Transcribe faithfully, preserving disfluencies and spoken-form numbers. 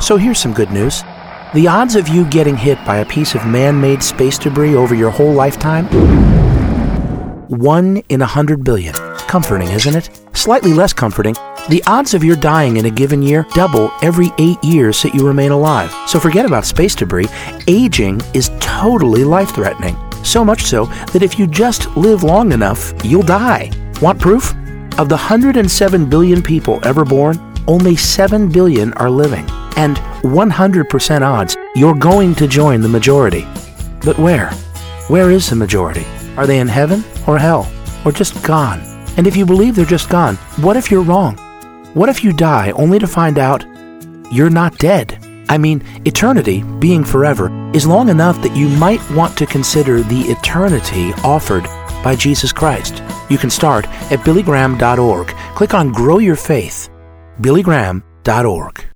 So here's some good news. The odds of you getting hit by a piece of man-made space debris over your whole lifetime? One in a hundred billion. Comforting, isn't it? Slightly less comforting, the odds of your dying in a given year double every eight years that you remain alive. So forget about space debris. Aging is totally life-threatening. So much so that if you just live long enough, you'll die. Want proof? Of the one hundred seven billion people ever born, only seven billion are living. And one hundred percent odds you're going to join the majority. But where? Where is the majority? Are they in heaven or hell? Or just gone? And if you believe they're just gone, what if you're wrong? What if you die only to find out you're not dead? I mean, eternity, being forever, is long enough that you might want to consider the eternity offered by Jesus Christ. You can start at billy graham dot org. Click on Grow Your Faith. billy graham dot org.